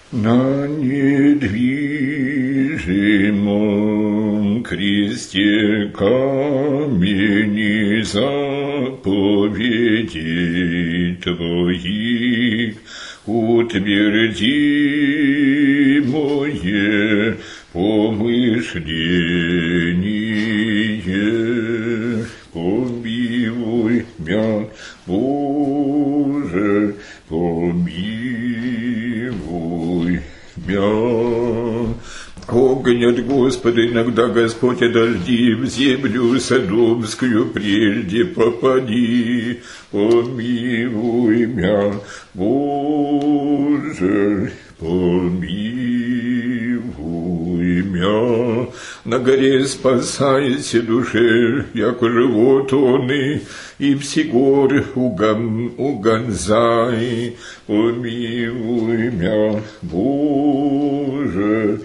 На недвижимом кресте камени заповедей Твоих утверди мое помышление. Помилуй мя, Боже, помилуй мя. Огонь от Господа, иногда Господь дожди в землю содомскую прежде попади. Помилуй мя, Боже, помилуй мя. На горе спасайся душе, яко живот он и все горы угонзай. Помилуй мя, Боже,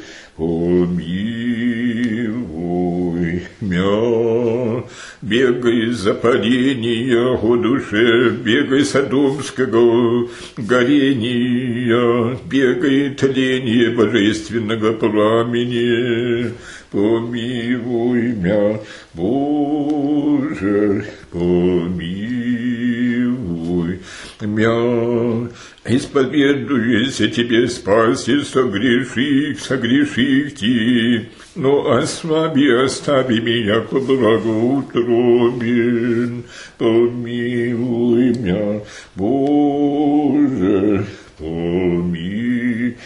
помилуй мя. Бегай за падения, о душе, бегай содомского горения, бегай тление божественного пламени. Помилуй мя, Боже, помилуй мя. Исповедуйся тебе, спаси согреших ти, но остави меня по благоутробен. Помилуй мя, Боже, помилуй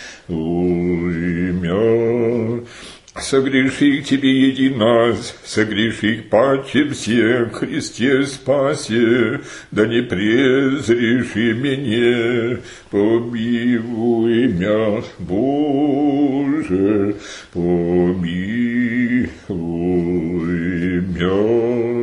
мя. Согреших тебе еди нас, согреших паче всех, Христе спаси, да не презреши меня. Помилуй мя, Боже, помилуй мя.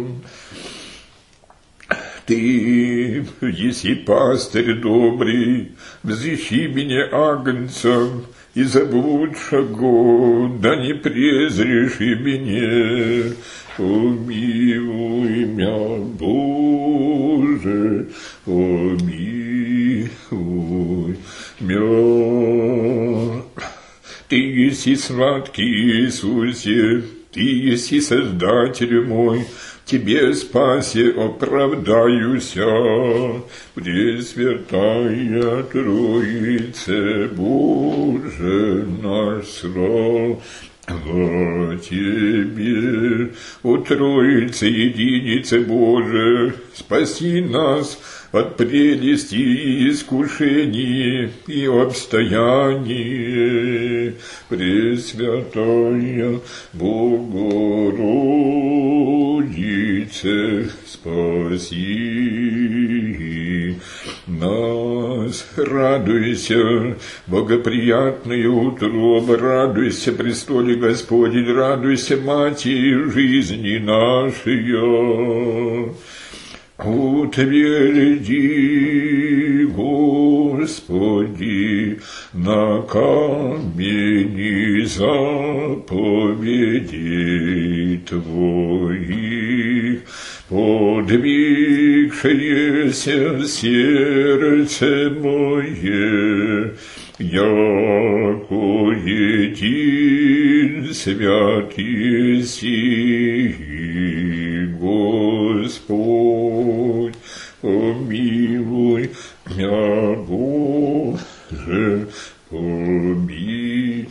Ты, еси пастырь добрый, взыщи меня агнцем, и заблудшего, да не презреши меня. Помилуй мя, Боже, помилуй мя. Ты еси сладкий Иисусе, Ты еси Создатель мой, Тебе спаси оправдаюся, Пресвятая Троице, Боже наш, слава Тебе. О Троице, Единице Боже, спаси нас от прелести и искушений и обстояний. Пресвятая Богородице, спаси нас. Радуйся, благоприятная утроба, радуйся, престоле Господень, радуйся, Матерь жизни нашей. Утверди, Господи, на камени заповедей Твоих, подвигшееся сердце мое, яко един свят еси, Господь. Помилуй мя, Боже, помилуй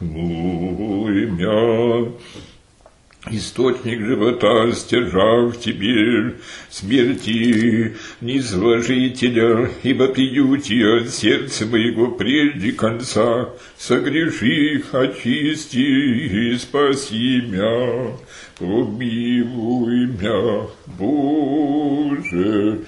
мя. Источник живота стяжав Тебе, смерти низложителя, ибо пьюти от сердца моего прежде конца, согреших, очисти и спаси мя. Помилуй мя, Боже,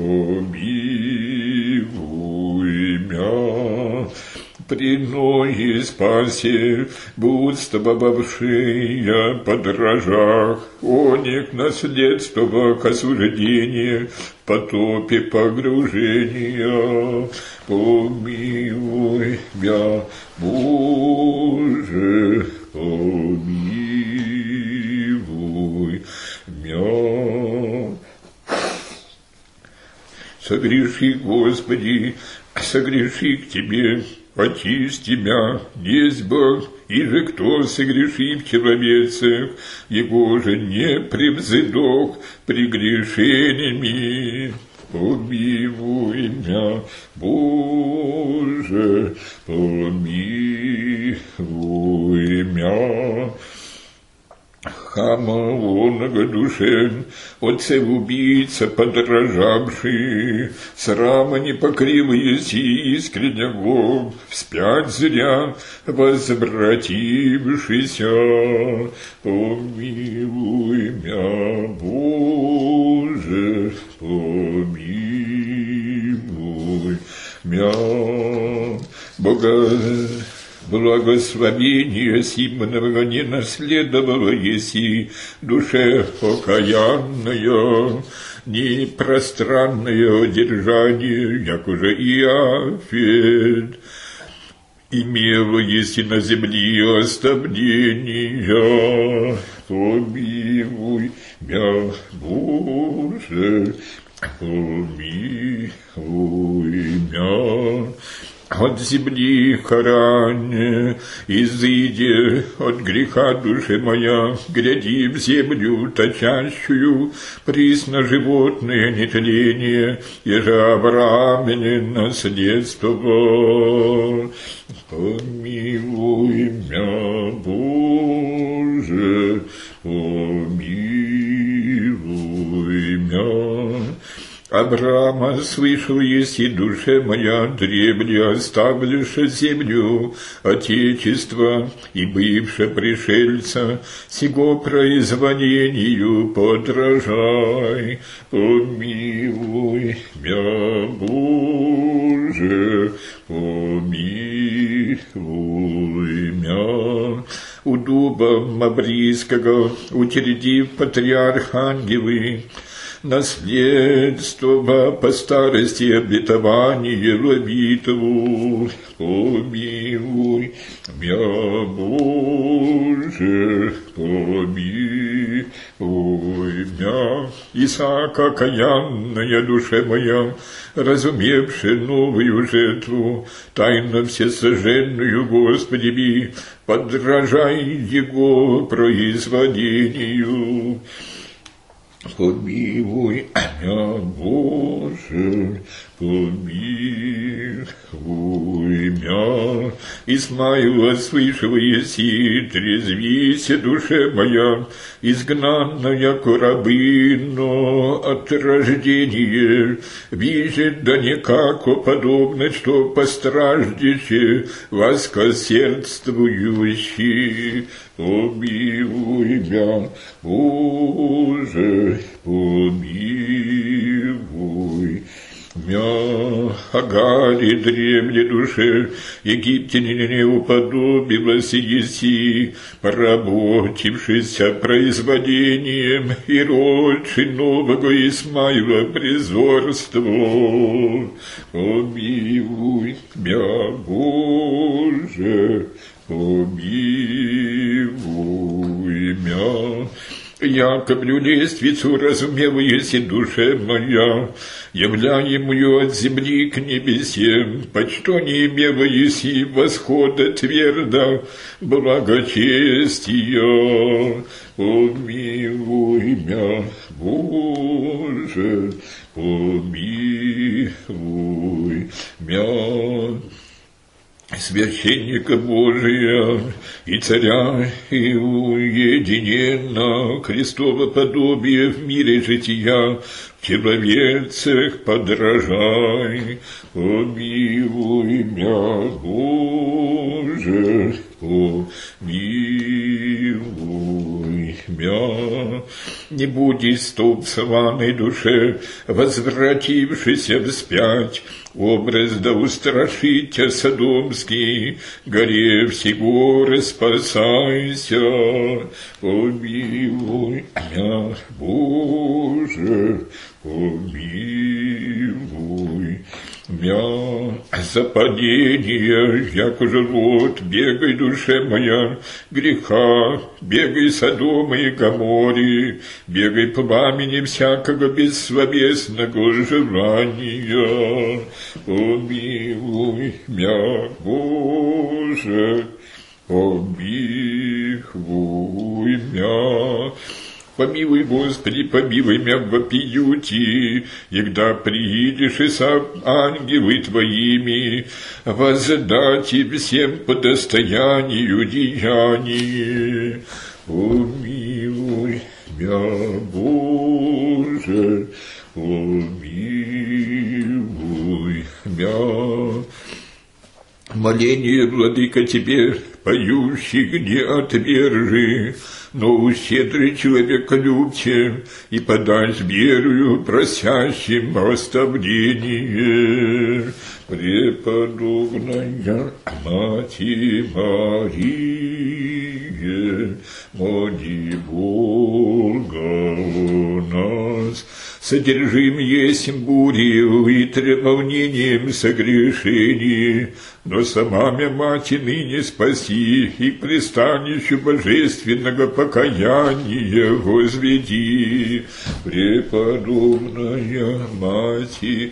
помилуй мя. Предной спаси, будствовавшие под рожах, оник наследство к осуждению, в потопе погружения. Помилуй мя, Боже, помилуй мя. Согреши, Господи, согреши к Тебе, очисти мя, есть Бог, и же кто согрешив человецех, его же не превзыдох прегрешениями. Помилуй мя, Боже, помилуй мя. Хамаонага душе, отцев-убийца подражавший, срама непокривые си искреннего, вспять зря возвратившийся. Помилуй мя, Боже, помилуй мя. Благословение Симонова не наследовало еси душе окаянная, ни пространное держание, як уже Иафет. Имела еси на земле оставления, помилуй мя, Боже, помилуй мя. От земли Харане, изыди от греха душе моя, гряди в землю точащую, присно животное нетление, еже Авраамине наследство. Помилуй мя, Боже, помилуй мя. Авраама слышал, еси душе моя, древне оставлюшь землю, отечество и бывше пришельца, сего произволению подражай. Помилуй мя, Боже, помилуй мя. У дуба Маврийского утвердив патриарх ангелы, наследство по старости обетование ловитву. Помилуй мя, Боже, помилуй мя. Исаака окаянная душе моя, разумевши новую жертву, тайно всесожженную Господи, подражай его производению. Помилуй мя, Боже, помилуй мя. Исмаила слышала еси, трезвися душе моя, изгнанная рабыно от рождения, видит да никако подобно, что постраждете, воскосердствующие. Помилуй мя, Боже, помилуй мя. Агаре древней душе, египтянине не уподобилась еси, поработившися производением и родши нового Исмаила призорство. Помилуй мя, Боже, помилуй мя. Яковлю лествицу разумела еси душе моя, являемую от земли к небесем, почто не имела еси восхода твердо благочестия. Помилуй мя, Боже, помилуй мя. Священника Божия и царя и уединенно Христово подобие в мире жития, в человецах подражай. Помилуй мя, Боже, помилуй мя. Не будь истолцованной душе, возвратившейся вспять, образ да устрашитя Содомский, горе всего распасайся. Помилуй мя, Боже, помилуй за падение, яко же вот, бегай, душе моя, греха, бегай Содома и Гоморе, бегай пламени всякого бессловесного желания. Помилуй мя, Боже, помилуй мя. Помилуй, Господи, помилуй мя в вопиюти, егда приидешь и со ангелы Твоими, воздать им всем по достоянию деяния. Помилуй мя, Боже, помилуй мя. Моление, Владыка, Тебе, поющих не отвержи, но ущедрый человеколюбче и подай верою просящим оставление. Преподобная Мати Мария, моли Бога у нас. Содержим есмь бурью и треволнением согрешений, но сама мя Мати ныне спаси и к пристанищу божественного покаяния возведи. Преподобная Мати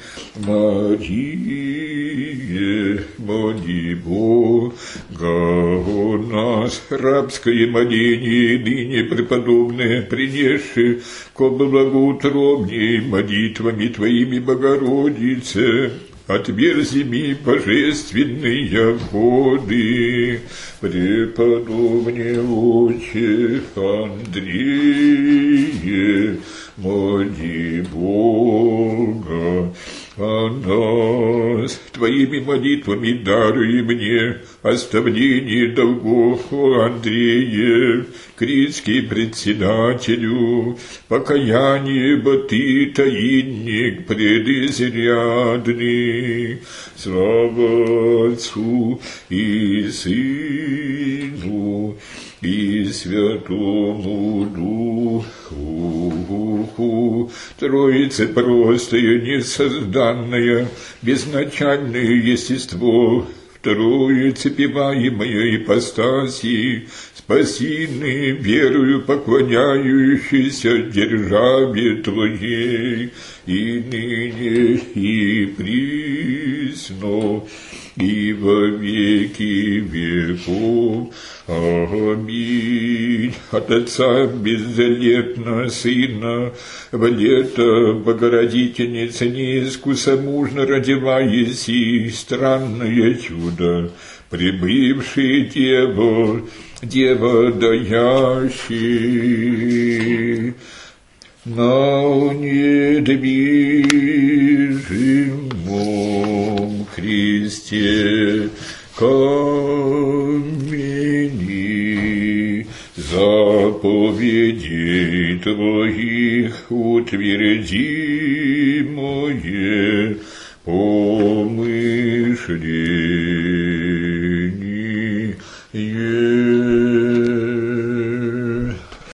Мария, моли Бога у нас. Рабское моление ныне преподобное принесши ко благоутробней молитвами Твоими, Богородице, отверзи ми божественные воды. Преподобный отче Андрее, моли Бога о нас. Твоими молитвами даруй мне оставление долгов, о Андрея, критский председателю, покаяние, бо ты таинник предизрядный. Слава Отцу и Сыну и Святому Духу, Троице простое, несозданное, безначальное естество, второе цепеваемое ипостаси, спасенные верою поклоняющиеся державе Твоей, и ныне, и присно, и во веки веков. Аминь. От Отца беззаветно Сына, в лето Богородительницы неискусомужно родиваяси, странное чудо, прибывшее Дева даящий, на недвижимом кресте камени заповедей Твоих утвердимое помышление.